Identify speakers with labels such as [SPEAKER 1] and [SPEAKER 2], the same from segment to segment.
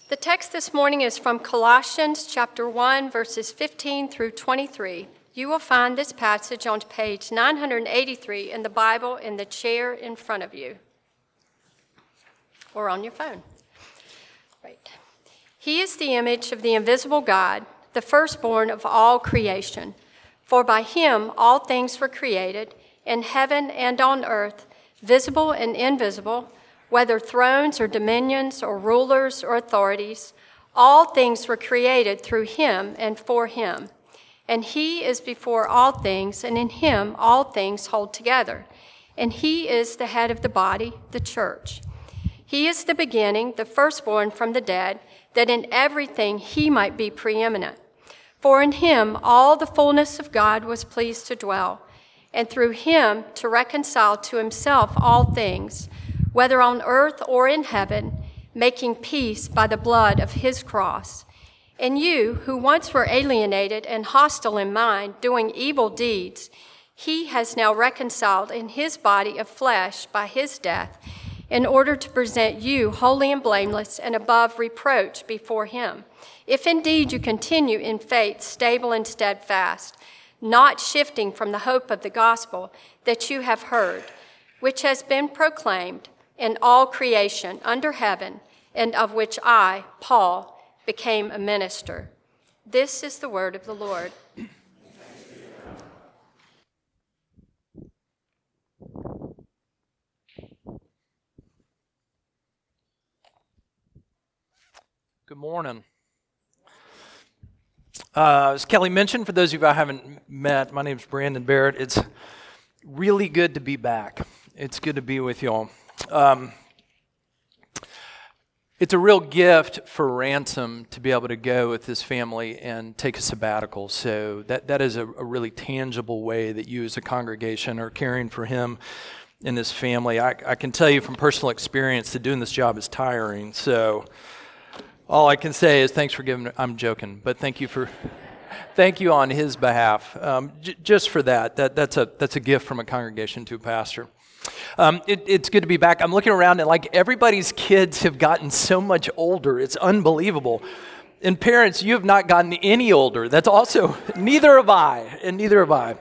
[SPEAKER 1] The text this morning is from Colossians chapter 1, verses 15 through 23. You will find this passage on page 983 in the Bible in the chair in front of you, or on your phone. Right. He is the image of the invisible God, the firstborn of all creation. For by him all things were created, in heaven and on earth, visible and invisible, whether thrones or dominions or rulers or authorities, all things were created through him and for him. And he is before all things, and in him all things hold together. And he is the head of the body, the church. He is the beginning, the firstborn from the dead, that in everything he might be preeminent. For in him all the fullness of God was pleased to dwell, and through him to reconcile to himself all things, whether on earth or in heaven, making peace by the blood of his cross. And you, who once were alienated and hostile in mind, doing evil deeds, he has now reconciled in his body of flesh by his death, in order to present you holy and blameless and above reproach before him. If indeed you continue in faith, stable and steadfast, not shifting from the hope of the gospel that you have heard, which has been proclaimed in all creation under heaven, and of which I, Paul, became a minister. This is the word of the Lord.
[SPEAKER 2] Good morning. As Kelly mentioned, for those of you I haven't met, my name is Brandon Barrett. It's really good to be back. It's good to be with y'all. It's a real gift for Ransom to be able to go with his family and take a sabbatical. So that is a really tangible way that you as a congregation are caring for him and his family. I can tell you from personal experience that doing this job is tiring. So all I can say is thanks for giving. I'm joking, but thank you on his behalf. Just for that. That's a gift from a congregation to a pastor. It's good to be back. I'm looking around and like everybody's kids have gotten so much older. It's unbelievable. And parents, you have not gotten any older. That's also, neither have I, and neither have I.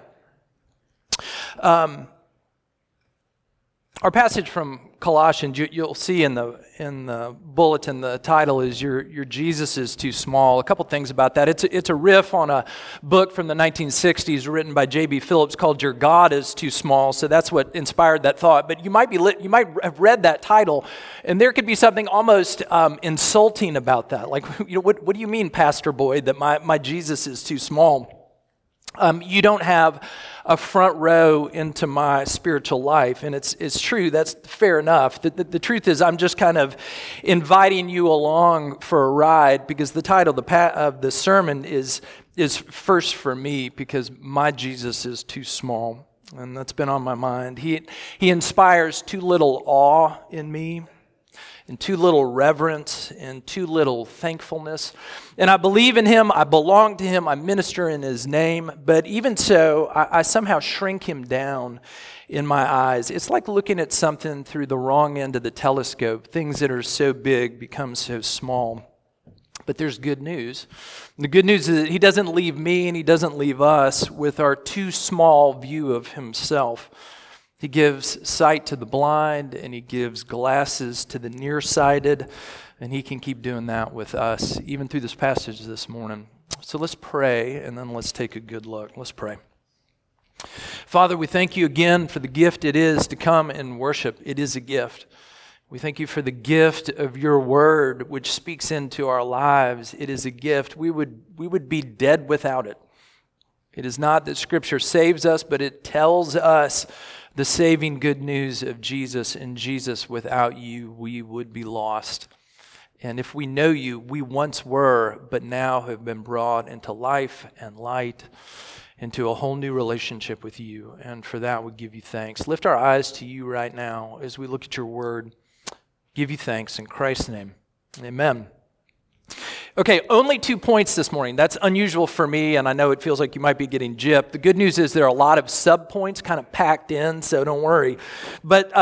[SPEAKER 2] Our passage from Colossians, you'll see in the bulletin, the title is Your Jesus is Too Small. A couple things about that. It's a riff on a book from the 1960s written by J.B. Phillips called Your God is Too Small. So that's what inspired that thought. But you might have read that title, and there could be something almost insulting about that. Like, what do you mean, Pastor Boyd, that my Jesus is too small? You don't have a front row into my spiritual life, and it's true. That's fair enough. The truth is, I'm just kind of inviting you along for a ride because the title of the sermon is first for me because my Jesus is too small, and that's been on my mind. He inspires too little awe in me, and too little reverence, and too little thankfulness. And I believe in him, I belong to him, I minister in his name, but even so, I somehow shrink him down in my eyes. It's like looking at something through the wrong end of the telescope. Things that are so big become so small. But there's good news. The good news is that he doesn't leave me and he doesn't leave us with our too small view of himself. He gives sight to the blind, and he gives glasses to the nearsighted, and he can keep doing that with us, even through this passage this morning. So let's pray, and then let's take a good look. Let's pray. Father, we thank you again for the gift it is to come and worship. It is a gift. We thank you for the gift of your word, which speaks into our lives. It is a gift. We would be dead without it. It is not that Scripture saves us, but it tells us the saving good news of Jesus, and Jesus, without you, we would be lost. And if we know you, we once were, but now have been brought into life and light, into a whole new relationship with you. And for that, we give you thanks. Lift our eyes to you right now as we look at your word. Give you thanks in Christ's name. Amen. Okay, only 2 points this morning. That's unusual for me, and I know it feels like you might be getting gypped. The good news is there are a lot of sub-points kind of packed in, so don't worry. But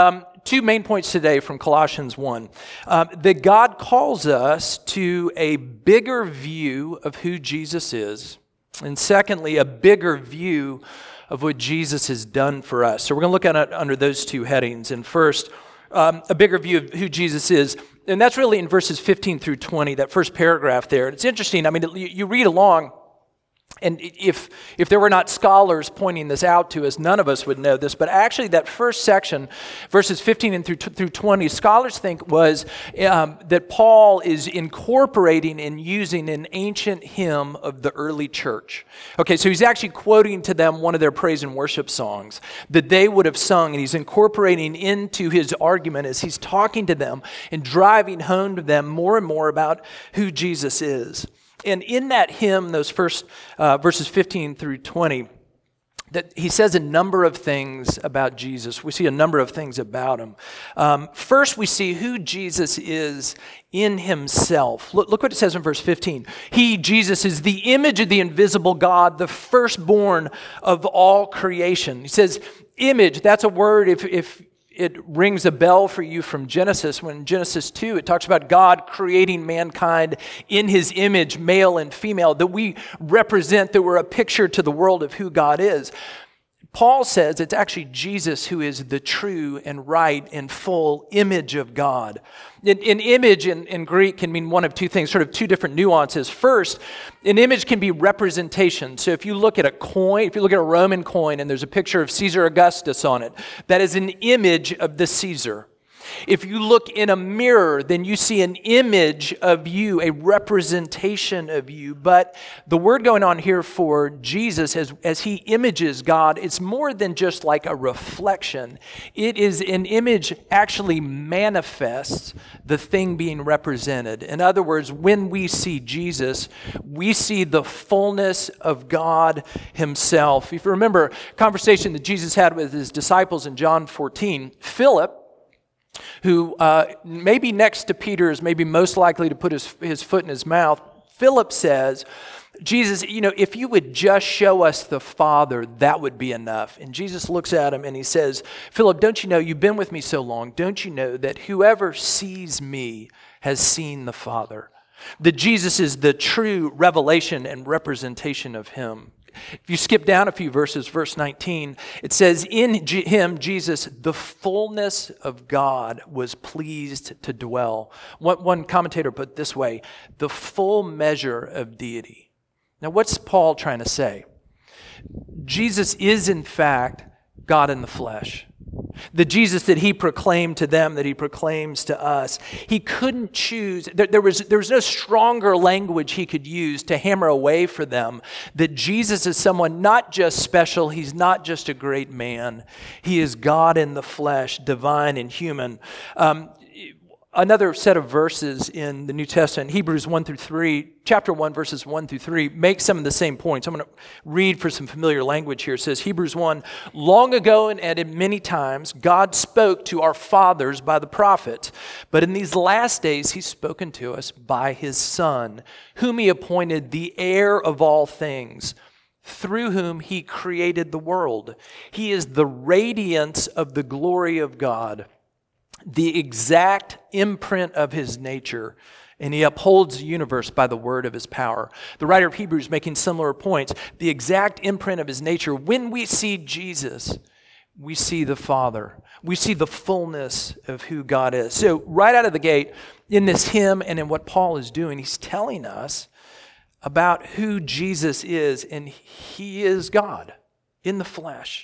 [SPEAKER 2] two main points today from Colossians 1. That God calls us to a bigger view of who Jesus is. And secondly, a bigger view of what Jesus has done for us. So we're going to look at it under those two headings. And first, a bigger view of who Jesus is. And that's really in verses 15 through 20, that first paragraph there. And it's interesting. I mean, you read along, and if there were not scholars pointing this out to us, none of us would know this. But actually, that first section, verses 15 and through 20, scholars think was that Paul is incorporating and using an ancient hymn of the early church. Okay, so he's actually quoting to them one of their praise and worship songs that they would have sung, and he's incorporating into his argument as he's talking to them and driving home to them more and more about who Jesus is. And in that hymn, those first verses 15 through 20, that he says a number of things about Jesus. We see a number of things about him. First, we see who Jesus is in himself. Look what it says in verse 15. He, Jesus, is the image of the invisible God, the firstborn of all creation. He says image, that's a word, if it rings a bell for you from Genesis. When in Genesis 2, it talks about God creating mankind in his image, male and female, that we represent, that we're a picture to the world of who God is. Paul says it's actually Jesus who is the true and right and full image of God. An image in Greek can mean one of two things, sort of two different nuances. First, an image can be representation. So if you look at a coin, if you look at a Roman coin and there's a picture of Caesar Augustus on it, that is an image of the Caesar. If you look in a mirror, then you see an image of you, a representation of you. But the word going on here for Jesus, as he images God, it's more than just like a reflection. It is an image actually manifests the thing being represented. In other words, when we see Jesus, we see the fullness of God himself. If you remember a conversation that Jesus had with his disciples in John 14, Philip, who maybe next to Peter is maybe most likely to put his foot in his mouth, Philip says, Jesus, if you would just show us the Father, that would be enough. And Jesus looks at him and he says, Philip, don't you know, you've been with me so long, don't you know that whoever sees me has seen the Father? That Jesus is the true revelation and representation of him. If you skip down a few verses, verse 19, it says, in him, Jesus, the fullness of God was pleased to dwell. One commentator put it this way, the full measure of deity. Now, what's Paul trying to say? Jesus is, in fact, God in the flesh. The Jesus that he proclaimed to them, that he proclaims to us. He couldn't choose. There was no stronger language he could use to hammer away for them that Jesus is someone not just special. He's not just a great man. He is God in the flesh, divine and human. Another set of verses in the New Testament, Hebrews 1 through 3, chapter 1, verses 1 through 3, make some of the same points. I'm going to read for some familiar language here. It says, Hebrews 1, long ago and at many times, God spoke to our fathers by the prophets, but in these last days, he's spoken to us by his Son, whom he appointed the heir of all things, through whom he created the world. He is the radiance of the glory of God, the exact imprint of his nature, and he upholds the universe by the word of his power. The writer of Hebrews making similar points. The exact imprint of his nature. When we see Jesus, we see the Father. We see the fullness of who God is. So right out of the gate, in this hymn and in what Paul is doing, he's telling us about who Jesus is, and he is God in the flesh.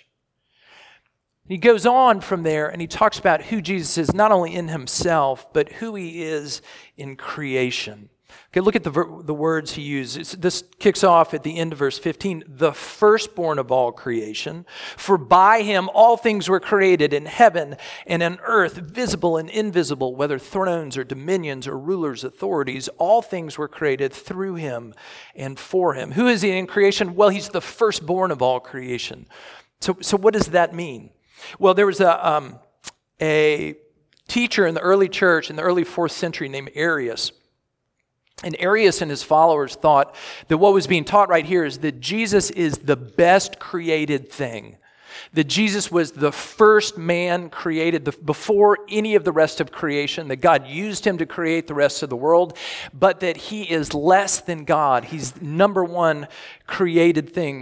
[SPEAKER 2] He goes on from there and he talks about who Jesus is, not only in himself, but who he is in creation. Okay, look at the words he uses. This kicks off at the end of verse 15, the firstborn of all creation. For by him all things were created in heaven and on earth, visible and invisible, whether thrones or dominions or rulers, authorities, all things were created through him and for him. Who is he in creation? Well, he's the firstborn of all creation. So what does that mean? Well, there was a teacher in the early church, in the early 4th century, named Arius. And Arius and his followers thought that what was being taught right here is that Jesus is the best created thing. that Jesus was the first man created before any of the rest of creation, that God used him to create the rest of the world, but that he is less than God. He's number one created thing.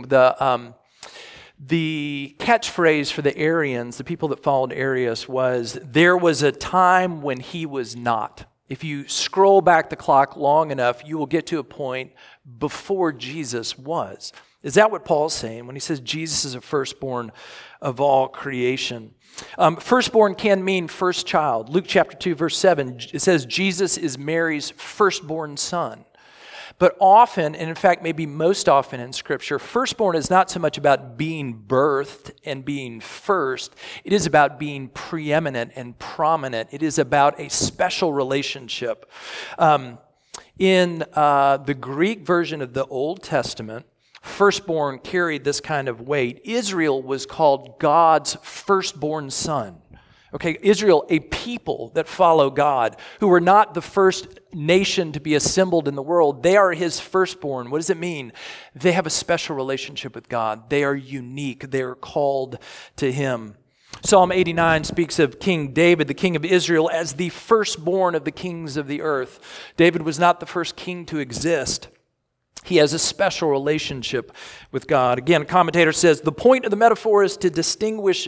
[SPEAKER 2] The catchphrase for the Arians, the people that followed Arius, was, there was a time when he was not. If you scroll back the clock long enough, you will get to a point before Jesus was. Is that what Paul's saying when he says Jesus is a firstborn of all creation? Firstborn can mean first child. Luke chapter 2, verse 7, it says Jesus is Mary's firstborn son. But often, and in fact maybe most often in Scripture, firstborn is not so much about being birthed and being first. It is about being preeminent and prominent. It is about a special relationship. In the Greek version of the Old Testament, firstborn carried this kind of weight. Israel was called God's firstborn son. Okay, Israel, a people that follow God, who were not the first nation to be assembled in the world. They are his firstborn. What does it mean? They have a special relationship with God. They are unique. They are called to him. Psalm 89 speaks of King David, the king of Israel, as the firstborn of the kings of the earth. David was not the first king to exist. He has a special relationship with God. Again, a commentator says, the point of the metaphor is to distinguish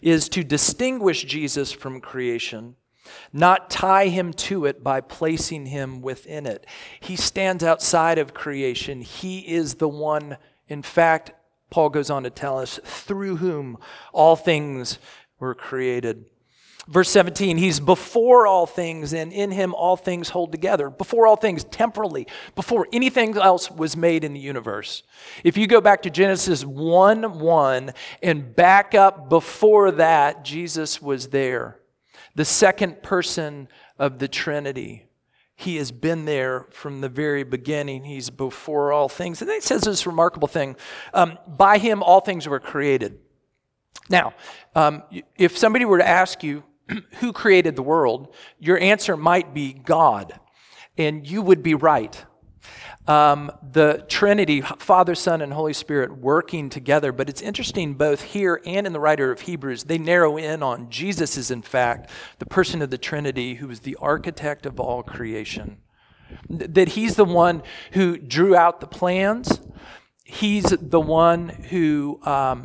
[SPEAKER 2] Jesus from creation, not tie him to it by placing him within it. He stands outside of creation. He is the one, in fact, Paul goes on to tell us, through whom all things were created. Verse 17, he's before all things, and in him all things hold together. Before all things, temporally, before anything else was made in the universe. If you go back to Genesis 1:1 and back up before that, Jesus was there. The second person of the Trinity. He has been there from the very beginning. He's before all things. And then he says this remarkable thing. By him all things were created. Now, if somebody were to ask you, who created the world, your answer might be God, and you would be right. The Trinity, Father, Son, and Holy Spirit working together, but it's interesting both here and in the writer of Hebrews, they narrow in on Jesus is in fact the person of the Trinity who is the architect of all creation. That he's the one who drew out the plans. He's the one who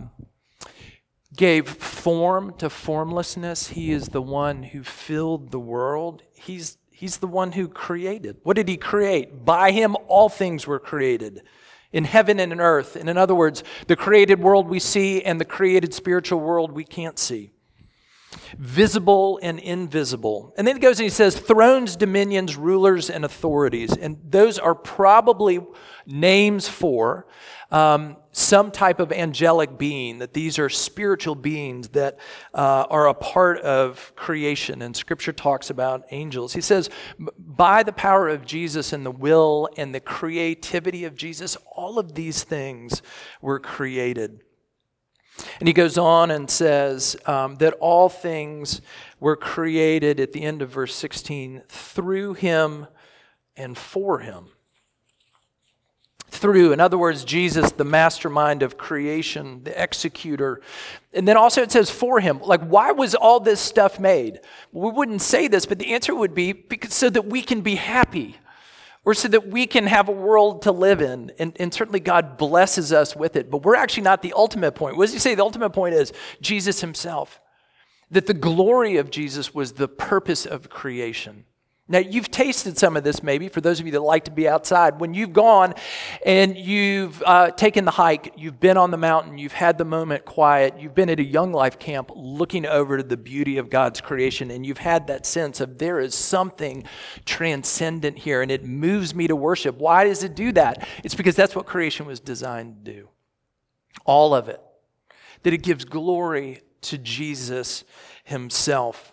[SPEAKER 2] gave form to formlessness. He is the one who filled the world. He's the one who created. What did he create? By him all things were created, in heaven and in earth. And in other words, the created world we see and the created spiritual world we can't see. Visible and invisible. And then he goes and he says, thrones, dominions, rulers, and authorities. And those are probably names for some type of angelic being, that these are spiritual beings that are a part of creation. And Scripture talks about angels. He says, by the power of Jesus and the will and the creativity of Jesus, all of these things were created. And he goes on and says that all things were created at the end of verse 16 through him and for him. Through, in other words, Jesus, the mastermind of creation, the executor. And then also it says for him. Like, why was all this stuff made? We wouldn't say this, but the answer would be because so that we can be happy. Or so that we can have a world to live in. And certainly God blesses us with it. But we're actually not the ultimate point. What does he say? The ultimate point is Jesus himself. That the glory of Jesus was the purpose of creation. Now, you've tasted some of this maybe, for those of you that like to be outside. When you've gone and you've taken the hike, you've been on the mountain, you've had the moment quiet, you've been at a Young Life camp looking over to the beauty of God's creation, and you've had that sense of there is something transcendent here, and it moves me to worship. Why does it do that? It's because that's what creation was designed to do. All of it. That it gives glory to Jesus himself.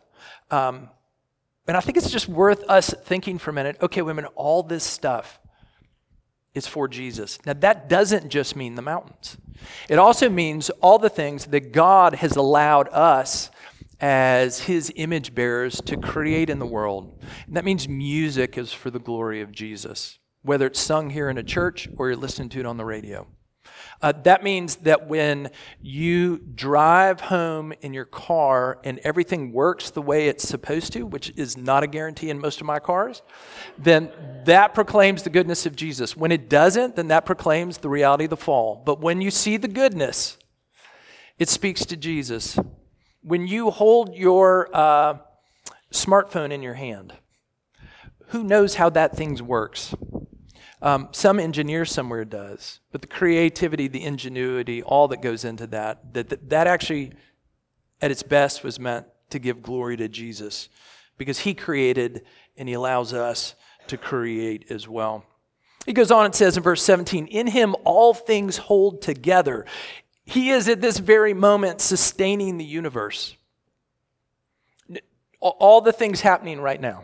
[SPEAKER 2] And I think it's just worth us thinking for a minute, okay, wait a minute, all this stuff is for Jesus. Now, that doesn't just mean the mountains. It also means all the things that God has allowed us as his image bearers to create in the world. And that means music is for the glory of Jesus, whether it's sung here in a church or you're listening to it on the radio. That means that when you drive home in your car and everything works the way it's supposed to, which is not a guarantee in most of my cars, then that proclaims the goodness of Jesus. When it doesn't, then that proclaims the reality of the fall. But when you see the goodness, it speaks to Jesus. When you hold your smartphone in your hand, who knows how that thing works? Some engineer somewhere does, but the creativity, the ingenuity, all that goes into that actually, at its best, was meant to give glory to Jesus, because he created and he allows us to create as well. He goes on and says in verse 17, in him all things hold together. He is at this very moment sustaining the universe. All the things happening right now.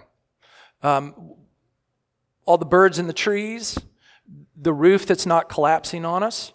[SPEAKER 2] All the birds in the trees, the roof that's not collapsing on us,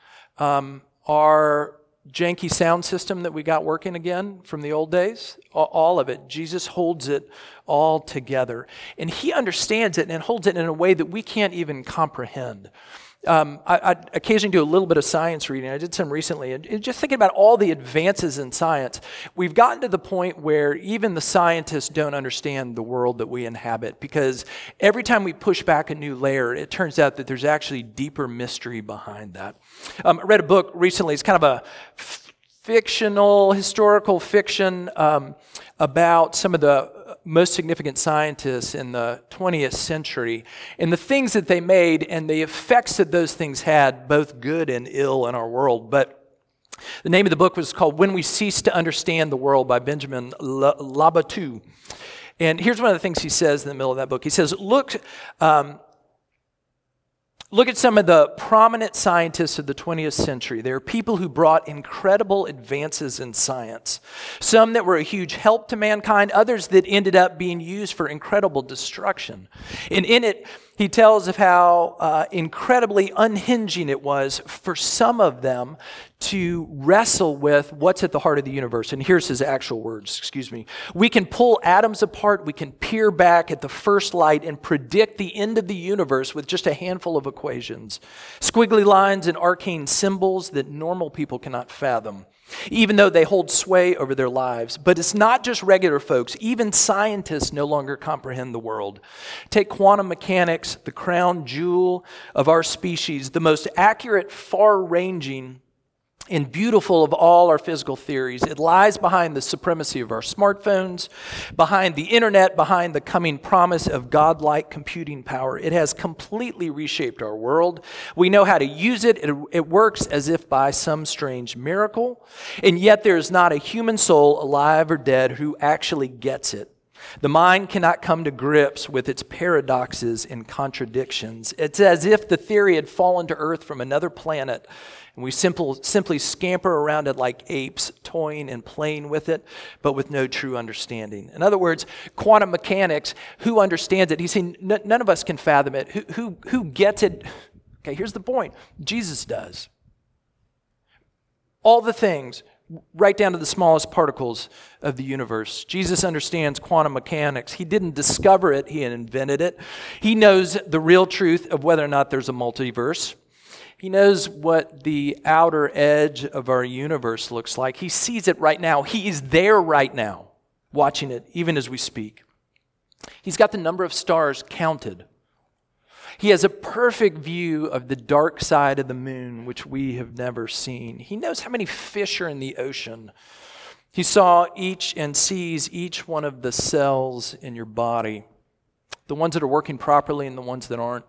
[SPEAKER 2] our janky sound system that we got working again from the old days, all of it. Jesus holds it all together. And he understands it and holds it in a way that we can't even comprehend. I occasionally do a little bit of science reading. I did some recently. And just thinking about all the advances in science, we've gotten to the point where even the scientists don't understand the world that we inhabit, because every time we push back a new layer, it turns out that there's actually deeper mystery behind that. I read a book recently. It's kind of a fictional, historical fiction about some of the most significant scientists in the 20th century and the things that they made and the effects that those things had, both good and ill, in our world. But the name of the book was called When We Cease to Understand the World by Benjamin Labatut. And here's one of the things he says in the middle of that book. He says, look at some of the prominent scientists of the 20th century. They are people who brought incredible advances in science. Some that were a huge help to mankind, others that ended up being used for incredible destruction. And in it, he tells of how incredibly unhinging it was for some of them to wrestle with what's at the heart of the universe. And here's his actual words, We can pull atoms apart, we can peer back at the first light and predict the end of the universe with just a handful of equations. Squiggly lines and arcane symbols that normal people cannot fathom, even though they hold sway over their lives. But it's not just regular folks. Even scientists no longer comprehend the world. Take quantum mechanics, the crown jewel of our species, the most accurate, far-ranging, and beautiful of all our physical theories. It lies behind the supremacy of our smartphones, behind the internet, behind the coming promise of godlike computing power. It has completely reshaped our world. We know how to use it. It works as if by some strange miracle. And yet there is not a human soul, alive or dead, who actually gets it. The mind cannot come to grips with its paradoxes and contradictions. It's as if the theory had fallen to earth from another planet, and we simply scamper around it like apes, toying and playing with it, but with no true understanding. In other words, quantum mechanics, who understands it? He's saying none of us can fathom it. Who gets it? Okay, here's the point. Jesus does. All the things, right down to the smallest particles of the universe. Jesus understands quantum mechanics. He didn't discover it, he invented it. He knows the real truth of whether or not there's a multiverse. He knows what the outer edge of our universe looks like. He sees it right now. He is there right now, watching it, even as we speak. He's got the number of stars counted. He has a perfect view of the dark side of the moon, which we have never seen. He knows how many fish are in the ocean. He saw each and sees each one of the cells in your body, the ones that are working properly and the ones that aren't.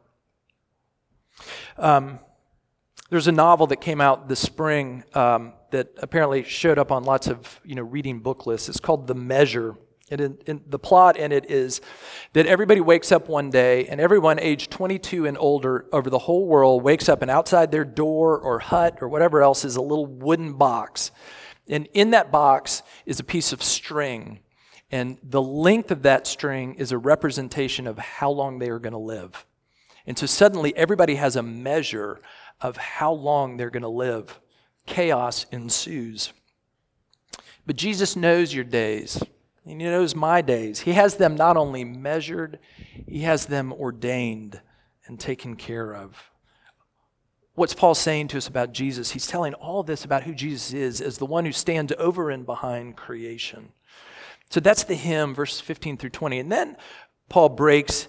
[SPEAKER 2] There's a novel that came out this spring that apparently showed up on lots of reading book lists. It's called The Measure. And the plot in it is that everybody wakes up one day, and everyone aged 22 and older over the whole world wakes up, and outside their door or hut or whatever else is a little wooden box. And in that box is a piece of string. And the length of that string is a representation of how long they are going to live. And so suddenly everybody has a measure of how long they're going to live. Chaos ensues. But Jesus knows your days. And he knows my days. He has them not only measured, he has them ordained and taken care of. What's Paul saying to us about Jesus? He's telling all of this about who Jesus is as the one who stands over and behind creation. So that's the hymn, verses 15 through 20. And then Paul breaks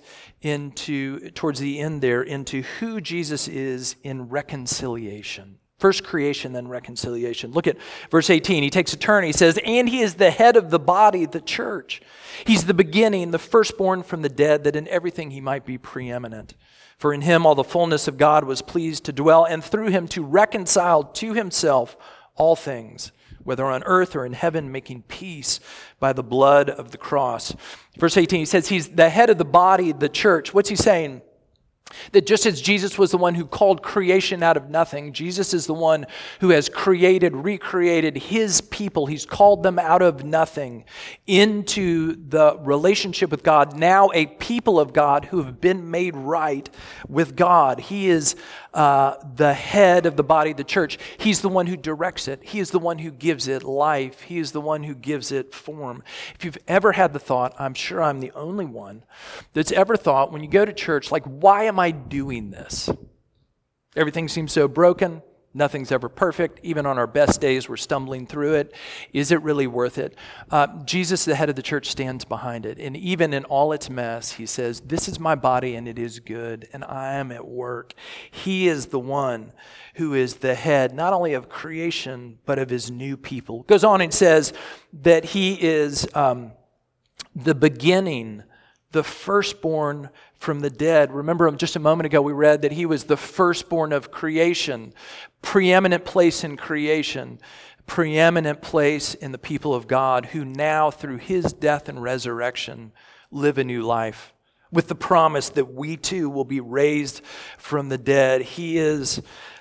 [SPEAKER 2] towards the end there, into who Jesus is in reconciliation. First creation, then reconciliation. Look at verse 18. He takes a turn. He says, and he is the head of the body, the church. He's the beginning, the firstborn from the dead, that in everything he might be preeminent. For in him all the fullness of God was pleased to dwell, and through him to reconcile to himself all things, whether on earth or in heaven, making peace by the blood of the cross. Verse 18, he says he's the head of the body, the church. What's he saying? That just as Jesus was the one who called creation out of nothing, Jesus is the one who has recreated his people. He's called them out of nothing into the relationship with God. Now a people of God who have been made right with God. He is the head of the body of the church. He's the one who directs it. He is the one who gives it life. He is the one who gives it form. If you've ever had the thought, I'm sure I'm the only one that's ever thought when you go to church, like, why am I doing this? Everything seems so broken. Nothing's ever perfect. Even on our best days, we're stumbling through it. Is it really worth it? Jesus, the head of the church, stands behind it. And even in all its mess, he says, this is my body and it is good and I am at work. He is the one who is the head, not only of creation, but of his new people. Goes on and says that he is the beginning, the firstborn from the dead. Remember just a moment ago we read that he was the firstborn of creation, preeminent place in creation, preeminent place in the people of God who now through his death and resurrection live a new life with the promise that we too will be raised from the dead. He is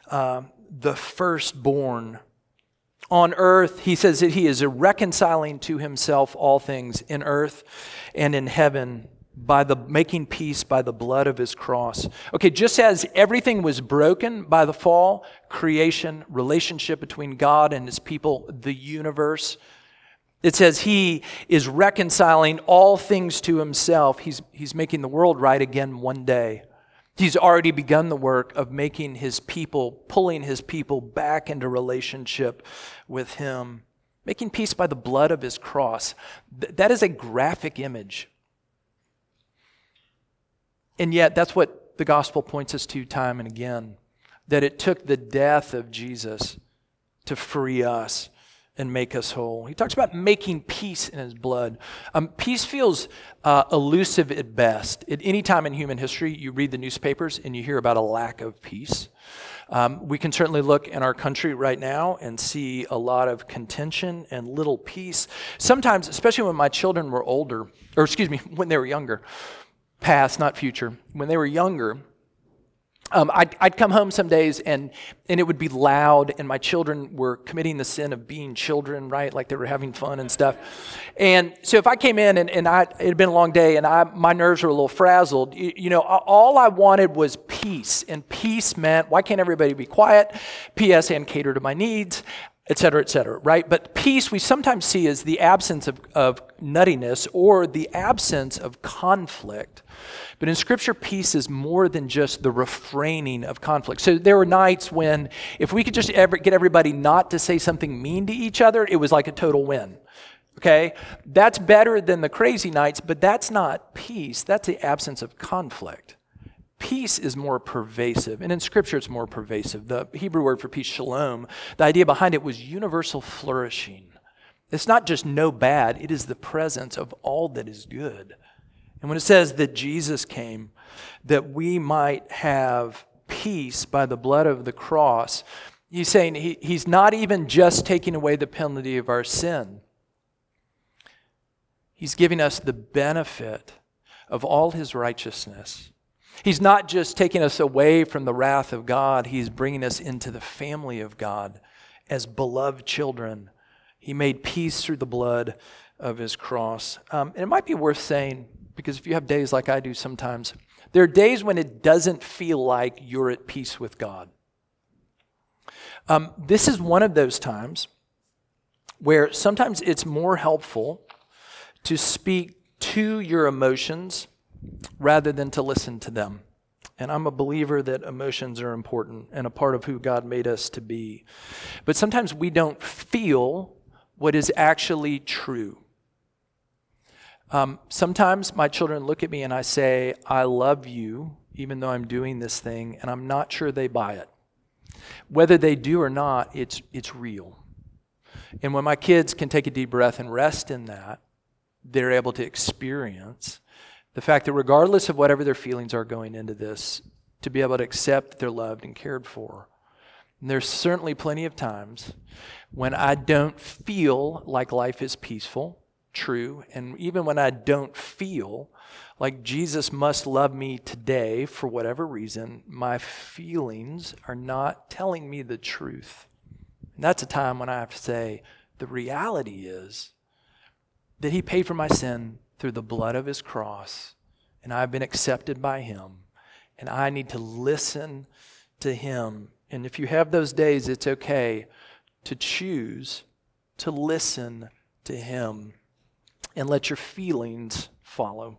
[SPEAKER 2] the firstborn. On earth, he says that he is reconciling to himself all things in earth and in heaven, by the making peace by the blood of his cross. Okay, just as everything was broken by the fall, creation, relationship between God and his people, the universe, it says he is reconciling all things to himself. He's making the world right again one day. He's already begun the work of making his people, pulling his people back into relationship with him. Making peace by the blood of his cross. That is a graphic image. And yet, that's what the gospel points us to time and again, that it took the death of Jesus to free us and make us whole. He talks about making peace in his blood. Peace feels elusive at best. At any time in human history, you read the newspapers and you hear about a lack of peace. We can certainly look in our country right now and see a lot of contention and little peace. Sometimes, especially when my children were older, when they were younger, past, not future. When they were younger, I'd come home some days and it would be loud and my children were committing the sin of being children, right? Like they were having fun and stuff. And so if I came in and it had been a long day and my nerves were a little frazzled, all I wanted was peace. And peace meant, why can't everybody be quiet? P.S. and cater to my needs, et cetera, right? But peace we sometimes see as the absence of nuttiness or the absence of conflict. But in Scripture, peace is more than just the refraining of conflict. So there were nights when if we could just get everybody not to say something mean to each other, it was like a total win. Okay? That's better than the crazy nights, but that's not peace. That's the absence of conflict. Peace is more pervasive, and in Scripture it's more pervasive. The Hebrew word for peace, shalom, the idea behind it was universal flourishing. It's not just no bad, it is the presence of all that is good. And when it says that Jesus came, that we might have peace by the blood of the cross, he's saying he's not even just taking away the penalty of our sin. He's giving us the benefit of all his righteousness. He's not just taking us away from the wrath of God, he's bringing us into the family of God as beloved children. He made peace through the blood of his cross. And it might be worth saying, because if you have days like I do sometimes, there are days when it doesn't feel like you're at peace with God. This is one of those times where sometimes it's more helpful to speak to your emotions rather than to listen to them. And I'm a believer that emotions are important and a part of who God made us to be. But sometimes we don't feel what is actually true. Sometimes my children look at me and I say, I love you, even though I'm doing this thing, and I'm not sure they buy it. Whether they do or not, it's real. And when my kids can take a deep breath and rest in that, they're able to experience the fact that regardless of whatever their feelings are going into this, to be able to accept that they're loved and cared for. And there's certainly plenty of times when I don't feel like life is peaceful, true, and even when I don't feel like Jesus must love me today for whatever reason, my feelings are not telling me the truth. And that's a time when I have to say, the reality is that he paid for my sin through the blood of his cross, and I've been accepted by him, and I need to listen to him. And if you have those days, it's okay to choose to listen to him and let your feelings follow.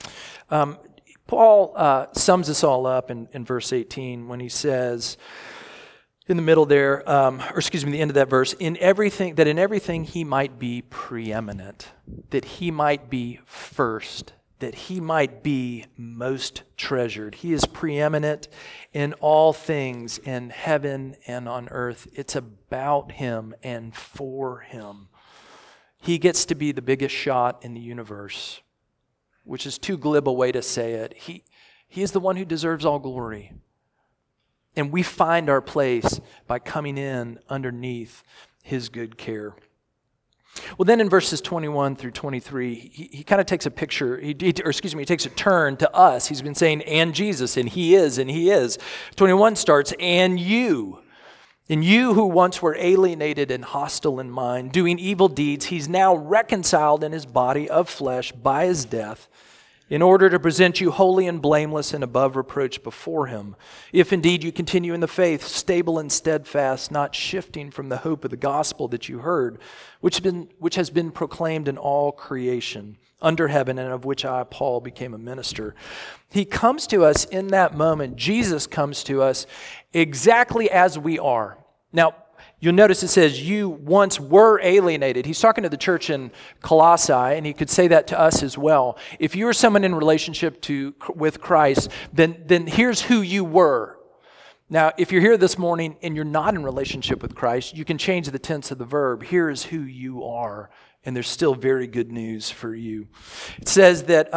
[SPEAKER 2] Paul sums this all up in verse 18 when he says, in the middle there, the end of that verse, in everything he might be preeminent, that he might be first, that he might be most treasured. He is preeminent in all things in heaven and on earth. It's about him and for him. He gets to be the biggest shot in the universe, which is too glib a way to say it. He is the one who deserves all glory. And we find our place by coming in underneath his good care. Well, then in verses 21 through 23, he kind of takes a picture, he takes a turn to us. He's been saying, and Jesus, and he is, and he is. 21 starts, and you who once were alienated and hostile in mind, doing evil deeds, he's now reconciled in his body of flesh by his death, in order to present you holy and blameless and above reproach before him. If indeed you continue in the faith, stable and steadfast, not shifting from the hope of the gospel that you heard, which has been proclaimed in all creation under heaven, and of which I, Paul, became a minister. He comes to us in that moment. Jesus comes to us exactly as we are. Now, you'll notice it says, you once were alienated. He's talking to the church in Colossae, and he could say that to us as well. If you were someone in relationship with Christ, then here's who you were. Now, if you're here this morning and you're not in relationship with Christ, you can change the tense of the verb. Here is who you are, and there's still very good news for you. It says that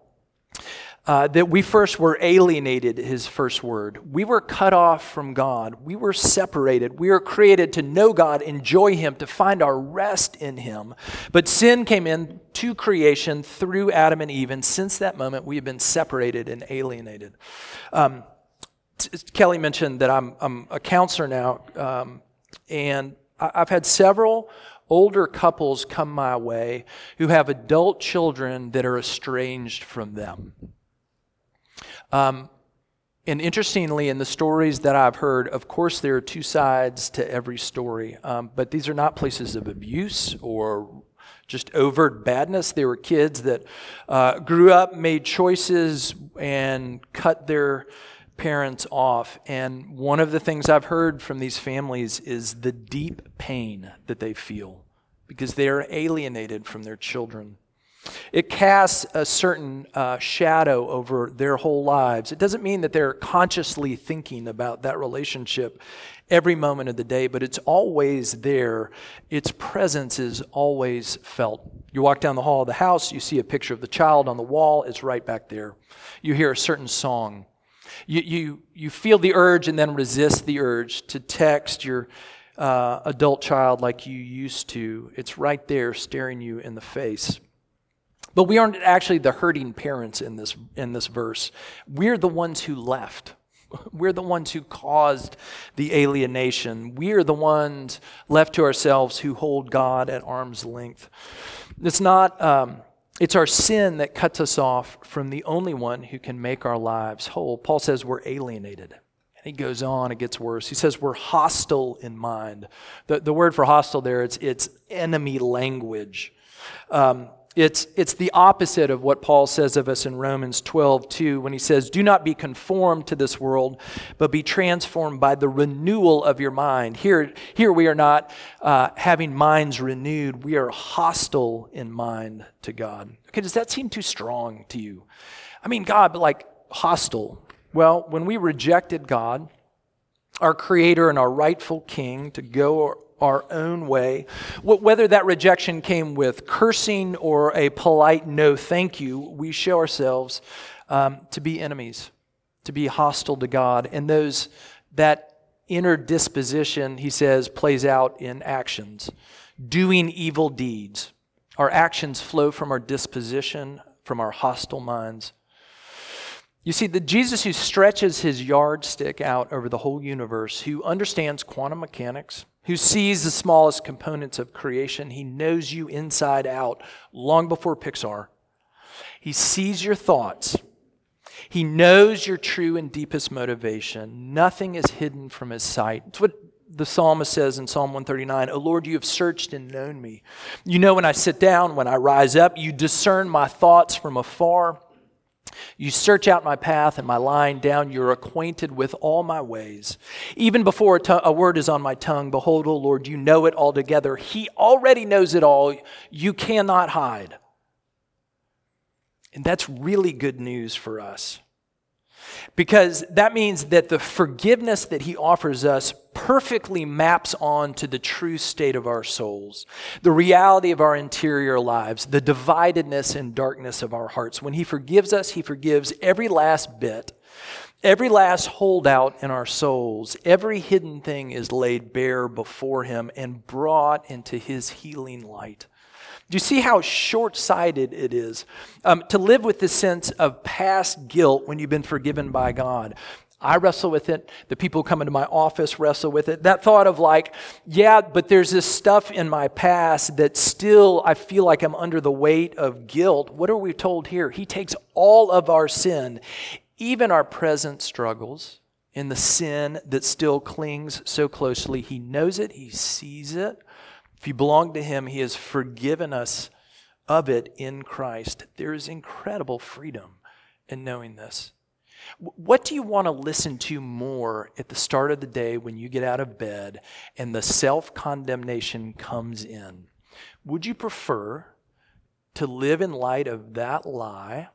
[SPEAKER 2] we first were alienated, his first word. We were cut off from God. We were separated. We were created to know God, enjoy him, to find our rest in him. But sin came into creation through Adam and Eve, and since that moment, we have been separated and alienated. Kelly mentioned that I'm a counselor now, and I've had several older couples come my way who have adult children that are estranged from them. And interestingly, in the stories that I've heard, of course, there are two sides to every story, but these are not places of abuse or just overt badness. They were kids that grew up, made choices, and cut their parents off. And one of the things I've heard from these families is the deep pain that they feel because they are alienated from their children. It casts a certain shadow over their whole lives. It doesn't mean that they're consciously thinking about that relationship every moment of the day, but it's always there. Its presence is always felt. You walk down the hall of the house, you see a picture of the child on the wall, it's right back there. You hear a certain song. You feel the urge and then resist the urge to text your adult child like you used to. It's right there staring you in the face. But we aren't actually the hurting parents in this verse. We're the ones who left. We're the ones who caused the alienation. We're the ones left to ourselves who hold God at arm's length. It's not. It's our sin that cuts us off from the only one who can make our lives whole. Paul says we're alienated. And he goes on, it gets worse. He says we're hostile in mind. The word for hostile there, it's enemy language. It's the opposite of what Paul says of us in Romans 12:2 when he says, "Do not be conformed to this world, but be transformed by the renewal of your mind." Here we are not having minds renewed. We are hostile in mind to God. Okay, does that seem too strong to you? I mean, God, but like hostile. Well, when we rejected God, our Creator and our rightful King, to go our own way, whether that rejection came with cursing or a polite no thank you, we show ourselves to be enemies, to be hostile to God. And that inner disposition, he says, plays out in actions, doing evil deeds. Our actions flow from our disposition, from our hostile minds. You see, the Jesus who stretches his yardstick out over the whole universe, who understands quantum mechanics, who sees the smallest components of creation, he knows you inside out long before Pixar. He sees your thoughts. He knows your true and deepest motivation. Nothing is hidden from his sight. It's what the psalmist says in Psalm 139, "O Lord, you have searched and known me. You know when I sit down, when I rise up. You discern my thoughts from afar. You search out my path and my lying down. You're acquainted with all my ways. Even before a word is on my tongue, behold, O Lord, you know it altogether. He already knows it all. You cannot hide." And that's really good news for us, because that means that the forgiveness that he offers us perfectly maps on to the true state of our souls, the reality of our interior lives, the dividedness and darkness of our hearts. When he forgives us, he forgives every last bit, every last holdout in our souls. Every hidden thing is laid bare before him and brought into his healing light. Do you see how short-sighted it is to live with this sense of past guilt when you've been forgiven by God? I wrestle with it. The people who come into my office wrestle with it. That thought of like, yeah, but there's this stuff in my past that still I feel like I'm under the weight of guilt. What are we told here? He takes all of our sin, even our present struggles, in the sin that still clings so closely. He knows it. He sees it. If you belong to him, he has forgiven us of it in Christ. There is incredible freedom in knowing this. What do you want to listen to more at the start of the day when you get out of bed and the self-condemnation comes in? Would you prefer to live in light of that lie,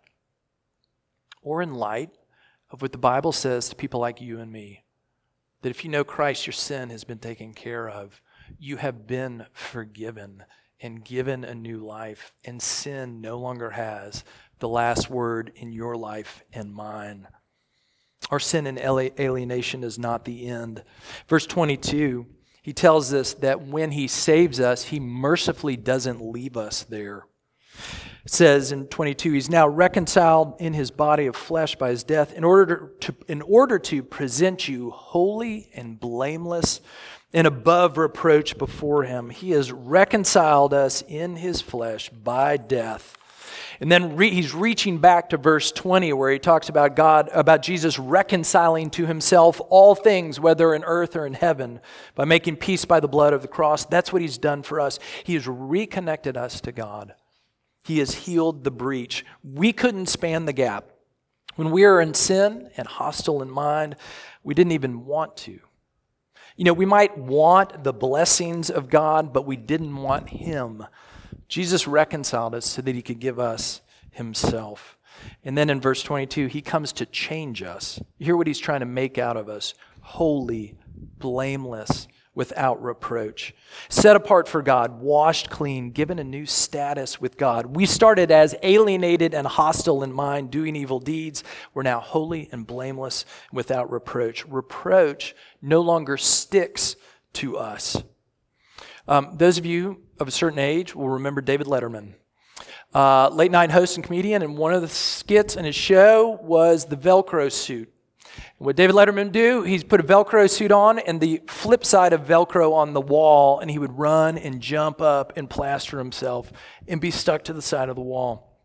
[SPEAKER 2] or in light of what the Bible says to people like you and me? That if you know Christ, your sin has been taken care of. You have been forgiven and given a new life, and sin no longer has the last word in your life and mine. Our sin and alienation is not the end. Verse 22, he tells us that when he saves us, he mercifully doesn't leave us there. It says in 22, he's now reconciled in his body of flesh by his death in order to present you holy and blameless and above reproach before him. He has reconciled us in his flesh by death. And then he's reaching back to verse 20 where he talks about Jesus reconciling to himself all things, whether in earth or in heaven, by making peace by the blood of the cross. That's what he's done for us. He has reconnected us to God. He has healed the breach. We couldn't span the gap. When we were in sin and hostile in mind, we didn't even want to. You know, we might want the blessings of God, but we didn't want him. Jesus reconciled us so that he could give us himself. And then in verse 22, he comes to change us. You hear what he's trying to make out of us: holy, blameless, without reproach, set apart for God, washed clean, given a new status with God. We started as alienated and hostile in mind, doing evil deeds. We're now holy and blameless, without reproach. Reproach no longer sticks to us. Those of you of a certain age will remember David Letterman, late night host and comedian, and one of the skits in his show was the Velcro suit. What David Letterman would do, he'd put a Velcro suit on and the flip side of Velcro on the wall, and he would run and jump up and plaster himself and be stuck to the side of the wall.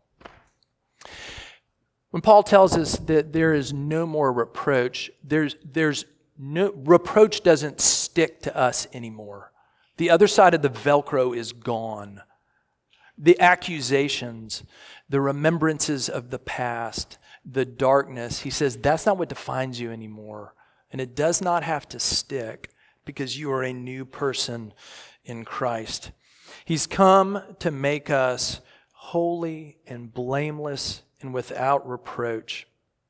[SPEAKER 2] When Paul tells us that there is no more reproach, there's no reproach doesn't stick to us anymore. The other side of the Velcro is gone. the accusations, the remembrances of the past, the darkness, he says that's not what defines you anymore. And it does not have to stick because you are a new person in Christ. He's come to make us holy and blameless and without reproach.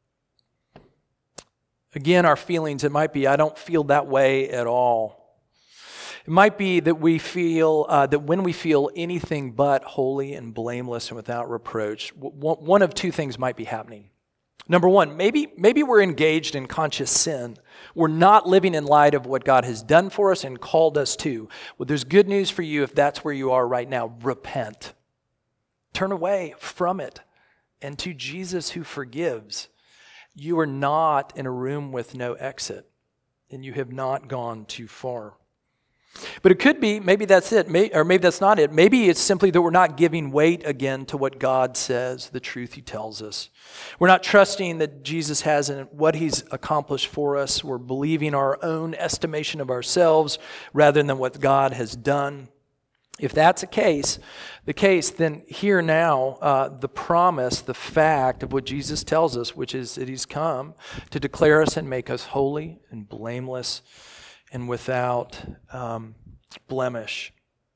[SPEAKER 2] Again, our feelings, it might be, I don't feel that way at all. It might be that we feel, that when we feel anything but holy and blameless and without reproach, one of two things might be happening. Number one, maybe we're engaged in conscious sin. We're not living in light of what God has done for us and called us to. Well, there's good news for you if that's where you are right now. Repent. Turn away from it and to Jesus who forgives. You are not in a room with no exit, and you have not gone too far. But it could be, maybe that's it, or maybe that's not it. Maybe it's simply that we're not giving weight again to what God says, the truth he tells us. We're not trusting that Jesus has in what he's accomplished for us. We're believing our own estimation of ourselves rather than what God has done. If that's the case, then hear now the promise, the fact of what Jesus tells us, which is that he's come to declare us and make us holy and blameless and without blemish.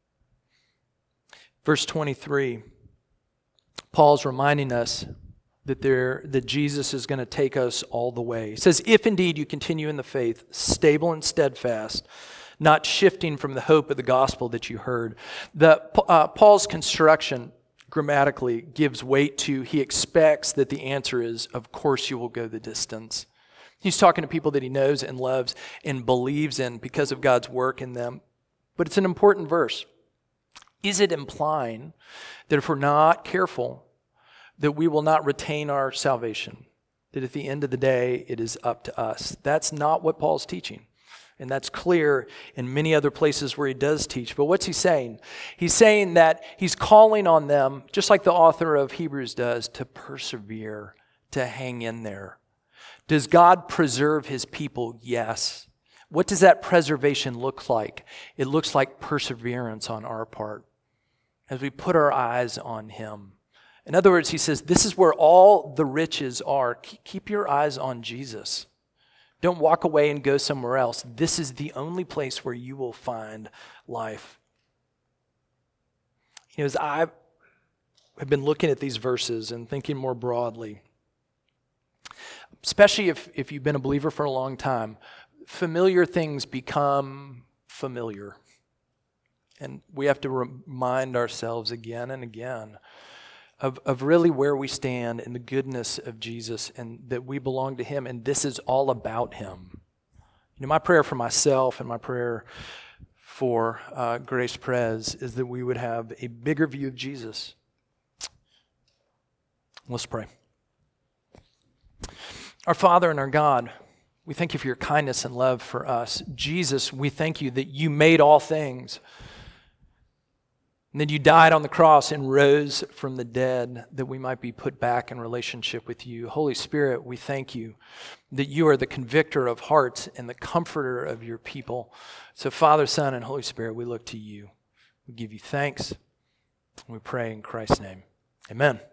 [SPEAKER 2] Verse 23, Paul's reminding us that Jesus is going to take us all the way. He says, if indeed you continue in the faith, stable and steadfast, not shifting from the hope of the gospel that you heard. Paul's construction grammatically gives weight to, he expects that the answer is, of course you will go the distance. He's talking to people that he knows and loves and believes in because of God's work in them. But it's an important verse. Is it implying that if we're not careful, that we will not retain our salvation? That at the end of the day, it is up to us? That's not what Paul's teaching. And that's clear in many other places where he does teach. But what's he saying? He's saying that he's calling on them, just like the author of Hebrews does, to persevere, to hang in there. Does God preserve his people? Yes. What does that preservation look like? It looks like perseverance on our part as we put our eyes on him. In other words, he says, this is where all the riches are. Keep your eyes on Jesus. Don't walk away and go somewhere else. This is the only place where you will find life. As I have been looking at these verses and thinking more broadly, especially if you've been a believer for a long time, familiar things become familiar. And we have to remind ourselves again and again of really where we stand in the goodness of Jesus and that we belong to him, and this is all about him. My prayer for myself and my prayer for Grace Prez is that we would have a bigger view of Jesus. Let's pray. Our Father and our God, we thank you for your kindness and love for us. Jesus, we thank you that you made all things. And then you died on the cross and rose from the dead that we might be put back in relationship with you. Holy Spirit, we thank you that you are the convictor of hearts and the comforter of your people. So Father, Son, and Holy Spirit, we look to you. We give you thanks. And we pray in Christ's name. Amen.